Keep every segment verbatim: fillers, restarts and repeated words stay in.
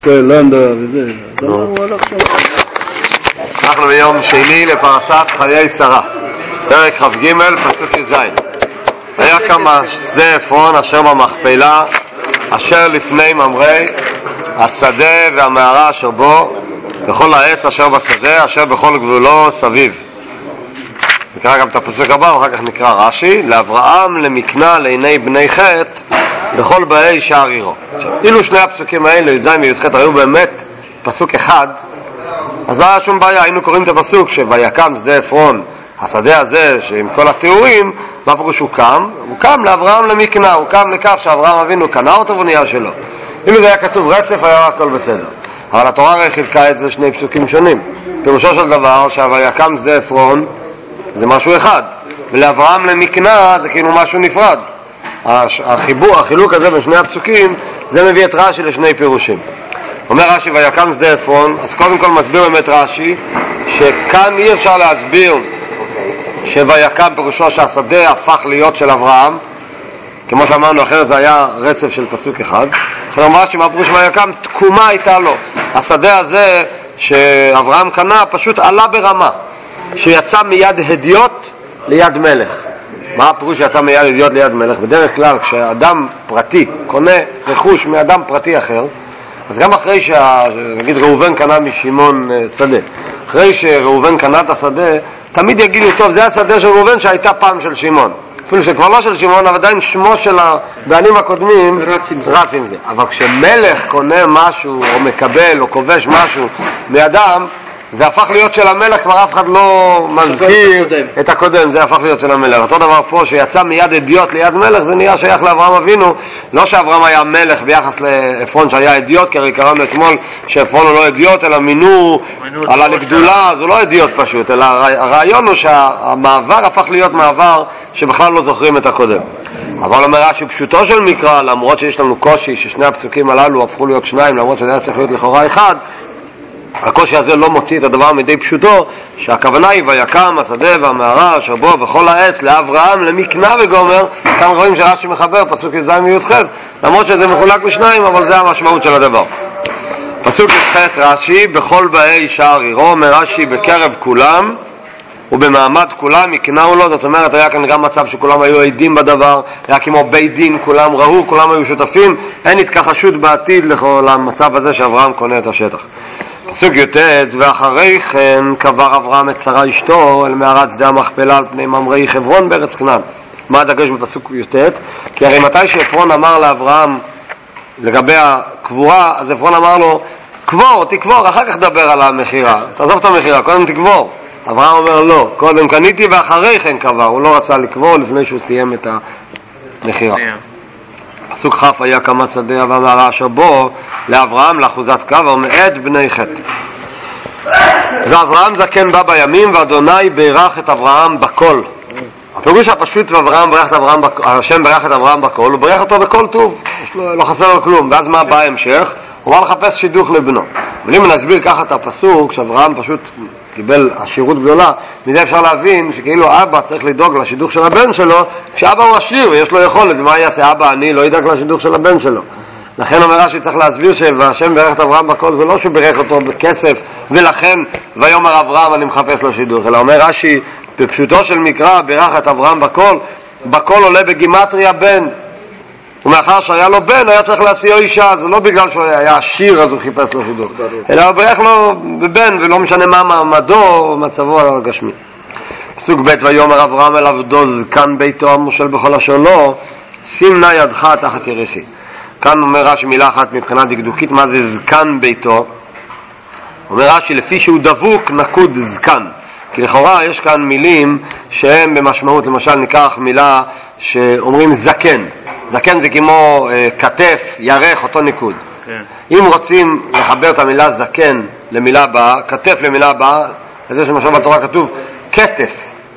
לנדה וזה, הוא הלך שם. אנחנו ביום שני לפרשת חיי שרה, פרק כ"ג, פסוק י"ז. היה כמה שדה עפרון אשר במכפלה, אשר לפני ממרא, השדה והמערה אשר בו, וכל העץ אשר בשדה, אשר בכל גבולו סביב. נקרא גם את הפסוק הבא, ואחר כך נקרא רש"י, לאברהם למקנה לעיני בני חטא, בכל באי שער עירו. אילו שני הפסוקים האלה, י"ז וי"ח, היו באמת פסוק אחד, אז לא היה שום בעיה. היינו קוראים את הפסוק שויקם שדה עפרון, השדה הזה שעם כל התיאורים, מה פירוש הוא קם? הוא קם לאברהם למקנה, הוא קם לכך שאברהם אבינו קנה אותו ונהיה שלו. אילו זה היה כתוב רצף, היה הכל בסדר. אבל התורה הרי חילקה את זה שני פסוקים שונים. פירושו של דבר שהויקם שדה עפרון זה משהו אחד, ולאברהם למקנה זה כאילו משהו נפרד. החיבור, החילוק הזה בין שני הפסוקים, זה מביא את רש"י לשני פירושים. אומר רש"י ויקם שדה עפרון, אז קודם כל מסביר באמת רש"י שכאן אי אפשר להסביר שויקם פירושו שהשדה הפך להיות של אברהם, כמו שאמרנו, אחרת זה היה רצף של פסוק אחד. אז אומר רש"י, מה פירוש ויקם? תקומה הייתה לו. השדה הזה שאברהם קנה פשוט עלה ברמה, שיצא מיד הדיוט ליד מלך. מה הפירוש שיצא מיד הדיוט ליד מלך? בדרך כלל כשאדם פרטי קונה רכוש מאדם פרטי אחר, אז גם אחרי שנגיד ראובן קנה משמעון שדה, אחרי שראובן קנה את השדה, תמיד יגידו, טוב, זה השדה של ראובן שהייתה פעם של שמעון, אפילו שכבר לא של שמעון, אבל עדיין שמו של הבעלים הקודמים רץ עם זה. רץ עם זה. אבל כשמלך קונה משהו או מקבל או כובש משהו מאדם, זה הפך להיות של המלך, כבר אף אחד לא מזכיר את הקודם, זה הפך להיות של המלך. אותו דבר פה, שיצא מיד אדיוט ליד מלך, זה נהיה שייך לאברהם אבינו. לא שאברהם היה מלך ביחס לעפרון שהיה אדיוט, כי הרי קראנו אתמול שעפרון הוא לא אדיוט, אלא מינו עלה לגדולה, אז הוא לא אדיוט פשוט, אלא הרעיון הוא שהמעבר הפך להיות מעבר שבכלל לא זוכרים את הקודם. אבל אומר רש"י, פשוטו של מקרא, למרות שיש לנו קושי ששני הפסוקים הללו הפכו להיות שניים, למרות שזה היה צריך להיות לכאורה אחד, הקושי הזה לא מוציא את הדבר מדי פשוטו, שהכוונה היא ויקם השדה והמערה אשר בו וכל העץ לאברהם למקנה וגומר. כאן רואים שרש"י מחבר פסוק י"ז וי"ח, למרות שזה מחולק לשניים, אבל זה המשמעות של הדבר. פסוק י"ח רש"י, בכל באי שער עירו, אומר רש"י, בקרב כולם ובמעמד כולם יקנאו לו. זאת אומרת, היה כאן גם מצב שכולם היו עדים בדבר, היה כמו בית דין, כולם ראו, כולם היו שותפים, אין התכחשות בעתיד לכל המצב הזה שאברהם קונה את השטח. פסוק י"ט, ואחרי כן קבר אברהם את שרה אשתו אל מערת שדה המכפלה על פני ממראי חברון בארץ כנען. מה הדגש בפסוק י"ט? כי הרי מתי שעפרון אמר לאברהם לגבי הקבורה, אז עפרון אמר לו, קבור, תקבור, אחר כך דבר על המחירה, תעזוב את המחירה, קודם תקבור. אברהם אומר לא, קודם קניתי ואחרי כן קבר. הוא לא רצה לקבור לפני שהוא סיים את המחירה. פסוק כ', היה כמה שדה והמערה אשר בו לאברהם לאחוזת קבר מאת בני חטא. ואברהם זקן בא בימים, ואדוני בירך את אברהם בכל. הפירוש הפשוט, ואברהם ברך את אברהם, השם ברך את אברהם בכל, הוא ברך אותו בכל טוב, לא, לא חסר לו כלום. ואז מה בא ההמשך? הוא בא לחפש שידוך לבנו. אבל אם נסביר ככה את הפסוק, שאברהם פשוט קיבל עשירות גדולה, מזה אפשר להבין שכאילו אבא צריך לדאוג לשידוך של הבן שלו, כשאבא הוא עשיר ויש לו יכולת, מה יעשה אבא? אני לא ידאג לשידוך של הבן שלו. לכן אומר רש"י, צריך להסביר שהשם ברך את אברהם בכל, זה לא שהוא ברך אותו בכסף ולכן ויאמר אברהם אני מחפש לו שידוך, אלא אומר רש"י בפשוטו של מקרא, ברך את אברהם בכל, בכל עולה בגימטריה בן, ומאחר שהיה לו בן היה צריך להשיאו אישה. זה לא בגלל שהוא היה עשיר אז הוא חיפש לו שידוך, אלא הוא ברך לו בבן, ולא משנה מה מעמדו או מצבו הגשמי. פסוק ב', ויאמר אברהם אל עבדו זקן ביתו המושל בכל אשר לו, שים נא ידך תחת ירכי. כאן אומר רש"י מילה אחת מבחינה דקדוקית, מה זה זקן ביתו? אומר רש"י, לפי שהוא דבוק נקוד זקן, כי לכאורה יש כאן מילים שהם במשמעות, למשל ניקח מילה שאומרים זקן, זקן זה כמו אה, כתף, ירך, אותו ניקוד. okay. אם רוצים לחבר את המילה זקן למילה הבאה, כתף למילה הבאה, אז יש למשל בתורה כתוב כתף,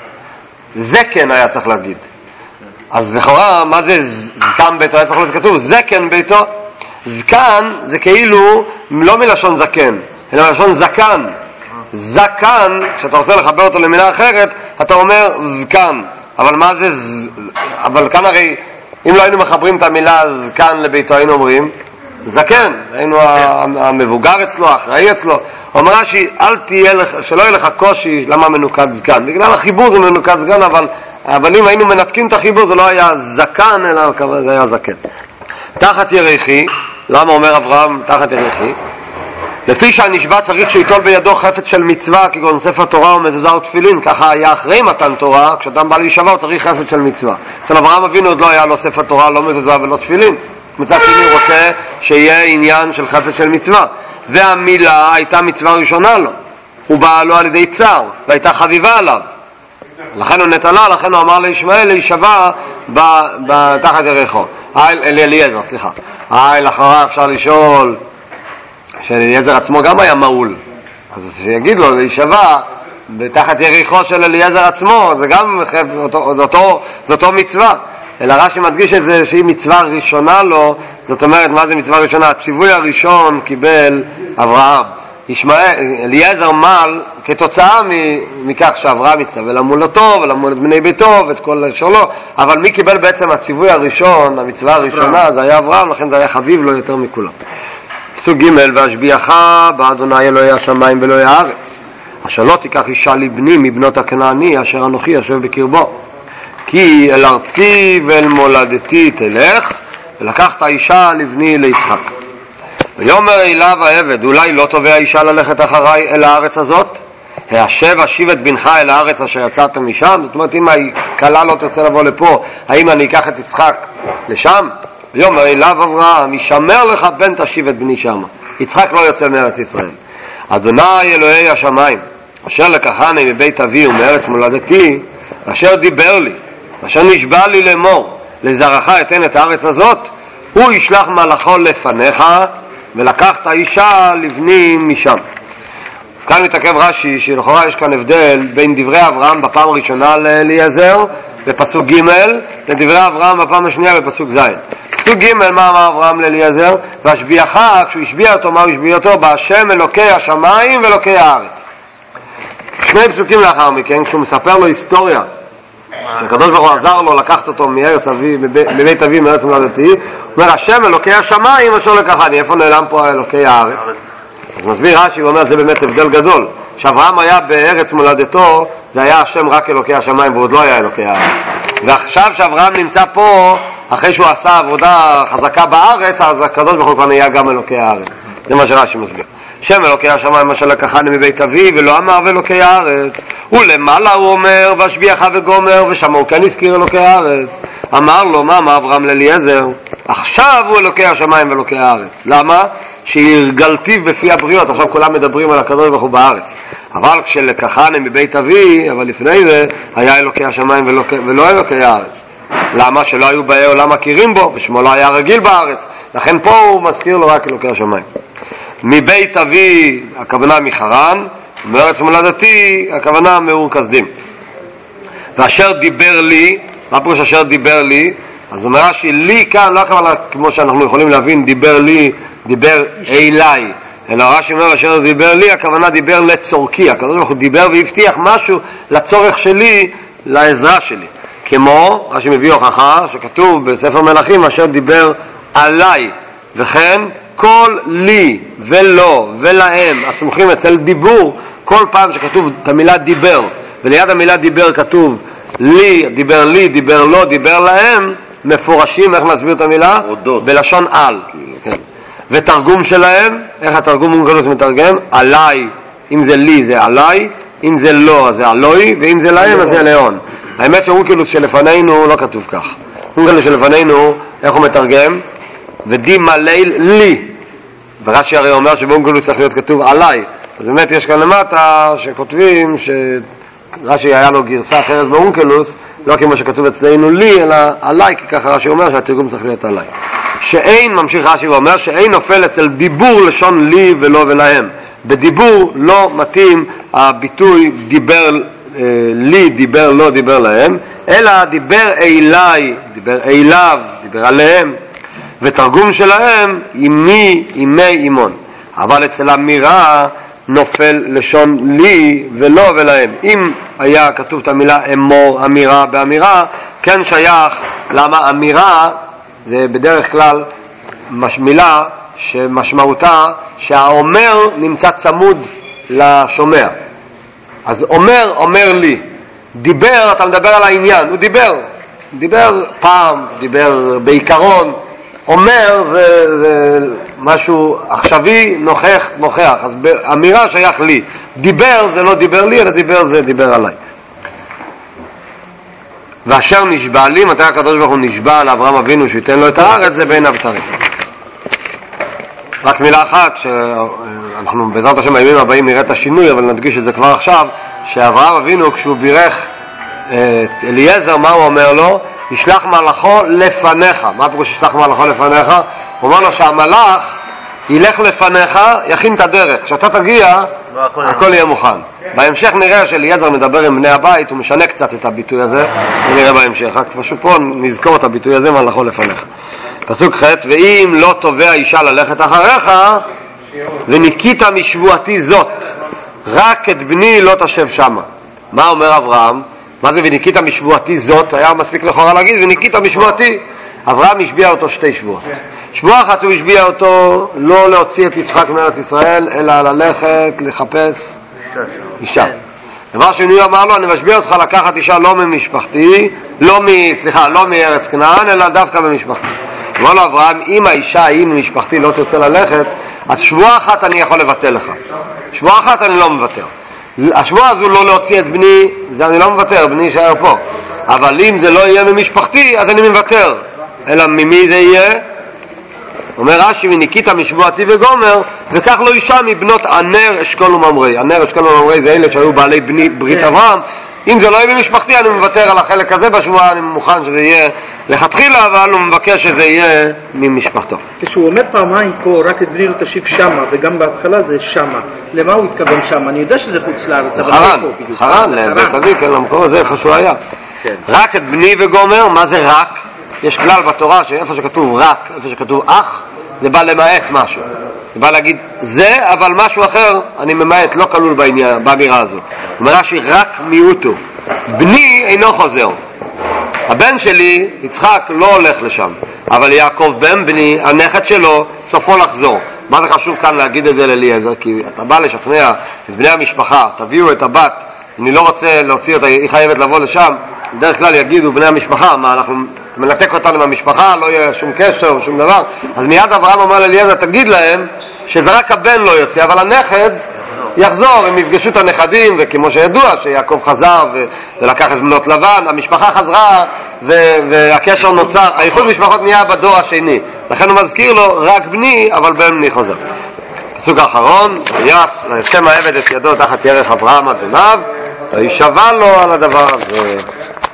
זקן היה צריך להגיד. okay. אז לכאורה מה זה זקן ביתו? היה צריך להיות כתוב זקן ביתו. זקן זה כאילו לא מלשון זקן, אלא מלשון זקן. זקן, כשאתה רוצה לחבר אותו למילה אחרת, אתה אומר זקן. אבל מה זה ז... אבל כאן הרי, אם לא היינו מחברים את המילה זקן לביתו, היינו אומרים זקן, היינו המבוגר אצלו, האחראי אצלו. אומר רש"י, אל תהיה לך, שלא יהיה לך קושי למה מנוקד זקן. בגלל החיבור זה מנוקד זקן, אבל, אבל אם היינו מנתקים את החיבור זה לא היה זקן, אלא זה היה זקן. תחת ירחי, למה אומר אברהם תחת ירחי? לפי שהנשבע צריך שיטול בידו חפץ של מצווה, כגון ספר תורה ומזוזה ותפילין, ככה היה אחרי מתן תורה, כשאדם בא להישבע הוא צריך חפץ של מצווה. אצל אברהם אבינו עוד לא היה לו ספר תורה, לא מזוזה ולא תפילין. מצד שני הוא רוצה שיהיה עניין של חפץ של מצווה, והמילה הייתה מצווה ראשונה לו, הוא בא לו על ידי צער והייתה חביבה עליו, לכן הוא נתנה, לכן הוא אמר לישמעאל להישבע תחת ירחו. אליעזר, סליחה. היי, לאחרונה אפשר לשאול שאליעזר עצמו גם היה מעול, אז שיגיד לו להישבע תחת ירחו של אליעזר עצמו, זה גם אותו, זה אותו, זה אותו מצווה. אלא רש"י מדגיש את זה שהיא מצווה ראשונה לו. זאת אומרת, מה זה מצווה ראשונה? הציווי הראשון קיבל אברהם. ישמעאל, אליעזר מל כתוצאה מכך שאברהם הצטווה למול אותו ולמול את בני ביתו ואת כל שלו, אבל מי קיבל בעצם הציווי הראשון, המצווה הראשונה? זה היה אברהם, לכן זה היה חביב לו יותר מכולם. פסוק ג' והשביעך באדוני אלוהי השמיים ואלוהי הארץ, אשר לא תיקח אישה לבני מבנות הכנעני אשר אנוכי יושב בקרבו, כי אל ארצי ואל מולדתי תלך, ולקחת אישה לבני ליצחק. ויאמר אליו העבד, אולי לא תובע אישה ללכת אחריי אל הארץ הזאת? השב אשיב את בנך אל הארץ אשר יצאת משם. זאת אומרת, אם הכלה לא תרצה לבוא לפה, האם אני אקח את יצחק לשם? ויאמר אליו אברהם, ישמר לך בן תשיב את בני שם. יצחק לא יוצא מארץ ישראל. אדוני אלוהי השמיים, אשר לקחני מבית אבי ומארץ מולדתי, אשר דיבר לי, אשר נשבע לי לאמור, לזרעך אתן את הארץ הזאת, הוא ישלח מלאכו לפניך, ולקחת אישה לבני משם. כאן מתעכב רש"י שלכאורה יש כאן הבדל בין דברי אברהם בפעם הראשונה לאליעזר בפסוק ג' לדברי אברהם בפעם השנייה בפסוק ז'. פסוק ג' מה אמר אברהם לאליעזר? והשביעך, כשהוא השביע אותו, מה הוא השביע אותו? בהשם אלוקי השמיים ואלוקי הארץ. שני פסוקים לאחר מכן, כשהוא מספר לו היסטוריה שהקדוש ברוך הוא עזר לו לקחת אותו מארץ אבי, מבית אבי מארץ מולדתי, הוא אומר השם אלוקי השמיים אשר לקחני. איפה נעלם פה אלוקי הארץ? אז מסביר רש"י ואומר זה באמת הבדל גדול, שאברהם היה בארץ מולדתו זה היה השם רק אלוקי השמיים ועוד לא היה אלוקי הארץ, ועכשיו שאברהם נמצא פה אחרי שהוא עשה עבודה חזקה בארץ, אז הקדוש ברוך הוא כבר נהיה גם אלוקי הארץ. זה מה שרש"י מסביר, שם אלוקי השמיים אשר לקחני מבית אבי, ולא אמר ואלוקי הארץ. ולמעלה הוא אומר והשביעך וגומר, ושם הוא כן הזכיר אלוקי הארץ. אמר לו, מה אמר אברהם לאליעזר? עכשיו הוא אלוקי השמיים ואלוקי הארץ. למה? שהרגלתיו בפי הבריות. עכשיו כולם מדברים על הקדוש ברוך הוא בארץ, אבל כשלקחני מבית אבי, אבל לפני זה היה אלוקי השמיים ולוקי, ולא אלוקי הארץ. למה? שלא היו באי עולם מכירים בו, ושמו לא היה רגיל בארץ, לכן פה הוא מזכיר לו רק אלוקי השמיים. מבית אבי הכוונה מחרן, מארץ מולדתי הכוונה מאור כסדים. ואשר דיבר לי, מה פירוש אשר דיבר לי? אז אומר רש"י, לי כאן לא הכוונה כמו שאנחנו יכולים להבין דיבר לי, דיבר אליי, אלא רש"י אומר אשר דיבר לי, הכוונה דיבר לצורכי. הקדוש ברוך הוא דיבר והבטיח משהו לצורך שלי, לעזרה שלי. כמו רש"י מביא הוכחה שכתוב בספר מלכים אשר דיבר עליי, וכן כל לי ולא ולהם הסמוכים אצל דיבור, כל פעם שכתוב את המילה דיבר וליד המילה דיבר כתוב לי, דיבר לי, דיבר לא, דיבר להם, מפורשים. איך נסביר את המילה? עודות. בלשון על. כן. ותרגום שלהם, איך התרגום אונקלוס מתרגם? עליי, אם זה לי זה עליי, אם זה לא זה עלוי, ואם זה להם אז זה לאון. האמת שאונקלוס שלפנינו לא כתוב כך. אונקלוס שלפנינו, איך הוא מתרגם? ודימה ליל לי, ורש"י הרי אומר שבאונקלוס צריך להיות כתוב עליי. אז באמת יש כאן למטה שכותבים שרש"י היה לו גרסה אחרת באונקלוס, לא כמו שכתוב אצלנו לי, אלא עליי, כי ככה רש"י אומר שהתרגום צריך להיות עליי. שאין, ממשיך רש"י ואומר, שאין נופל אצל דיבור לשון לי ולא ולהם. בדיבור לא מתאים הביטוי דיבר אה, לי, דיבר לא, דיבר להם, אלא דיבר אליי, דיבר אליו, דיבר עליהם. ותרגום שלהם אימי, אימי אימון. אבל אצל אמירה נופל לשון לי ולא ולהם. אם היה כתוב את המילה אמור, אמירה באמירה, כן שייך. למה אמירה זה בדרך כלל מילה שמשמעותה שהאומר נמצא צמוד לשומע. אז אומר, אומר לי. דיבר, אתה מדבר על העניין, הוא דיבר. דיבר פעם, דיבר בעיקרון. אומר זה, זה משהו עכשווי, נוכח, נוכח. אז אמירה שייך לי. דיבר זה לא דיבר לי, אלא דיבר זה דיבר עליי. ואשר נשבע לי, מתי הקדוש ברוך הוא נשבע לאברהם אבינו שייתן לו את הארץ, זה בין הבתרים. רק מילה אחת, שאנחנו בעזרת השם הימים הבאים נראה את השינוי, אבל נדגיש את זה כבר עכשיו, שאברהם אבינו כשהוא בירך את אליעזר, מה הוא אומר לו? ישלח מלאכו לפניך. מה פירוש ישלח מלאכו לפניך? הוא אומר לו שהמלאך ילך לפניך, יכין את הדרך. כשאתה תגיע, הכל יהיה מוכן. בהמשך נראה שאליעזר מדבר עם בני הבית, הוא משנה קצת את הביטוי הזה, ונראה בהמשך. רק פשוט פה נזכור את הביטוי הזה, מלאכו לפניך. פסוק ח' ואם לא תובע אישה ללכת אחריך, וניקית משבועתי זאת, רק את בני לא תשב שמה. מה אומר אברהם? מה זה וניקית משבועתי זאת? היה מספיק לכאורה להגיד וניקית משבועתי. אברהם השביע אותו שתי שבועות. שבוע אחת הוא השביע אותו לא להוציא את יצחק מארץ ישראל, אלא ללכת לחפש אישה. דבר שני אמר לו, אני משביע אותך לקחת אישה לא ממשפחתי, לא מ... סליחה, לא מארץ כנען, אלא דווקא ממשפחתי. אמר לו אברהם, אם האישה היא ממשפחתי לא תרצה ללכת, אז שבוע אחת אני יכול לבטל לך. שבוע אחת אני לא מבטר. השבוע הזו לא להוציא את בני, זה אני לא מבטר, בני יישאר פה. אבל אם זה לא יהיה ממשפחתי, אז אני מבטר. אלא ממי זה יהיה? אומר רש"י, וניקית משבועתי וגומר, וכך לא אישה מבנות ענר, אשכול וממריא. ענר, אשכול וממריא זה אלה שהיו בעלי בני ברית אברהם. אם זה לא יהיה במשפחתי, אני מוותר על החלק הזה בשבוע, אני מוכן שזה יהיה לכתחילה, אבל הוא מבקש שזה יהיה ממשפחתו. כשהוא אומר פעמיים פה, רק את בני לא תשיב שמה, וגם בהתחלה זה שמה. למה הוא התכוון שמה? אני יודע שזה חוץ לארץ, אבל חרן, חרן, לבית אבי, כן, למקום הזה חשוב היה. רק את בני וגומר, מה זה רק? יש כלל בתורה שאיפה שכתוב רק, איפה שכתוב אח, זה בא למעט משהו. זה בא להגיד זה, אבל משהו אחר אני ממעט, לא כלול בעניין, באמירה הזו. אומר רש"י, רק מיעוטו. בני אינו חוזר. הבן שלי, יצחק, לא הולך לשם. אבל יעקב בן בני, הנכד שלו, סופו לחזור. מה זה חשוב כאן להגיד את זה לאליעזר? כי אתה בא לשכנע את בני המשפחה, תביאו את הבת, אני לא רוצה להוציא אותה, היא חייבת לבוא לשם. בדרך כלל יגידו בני המשפחה, מה אנחנו מנתק אותנו מהמשפחה, לא יהיה שום קשר או שום דבר. אז מיד אברהם אומר לאליעזר, תגיד להם שזה רק הבן לא יוצא, אבל הנכד יחזור, הם יפגשו את הנכדים, וכמו שידוע שיעקב חזר ו- ולקח את בנות לבן, המשפחה חזרה ו- והקשר נוצר, האיחוד משפחות נהיה בדור השני. לכן הוא מזכיר לו, רק בני, אבל בן בני חוזר. פסוק האחרון, ויעש השם העבד את ידו תחת ירך אברהם אדוניו, וישבע לו על הדבר הזה.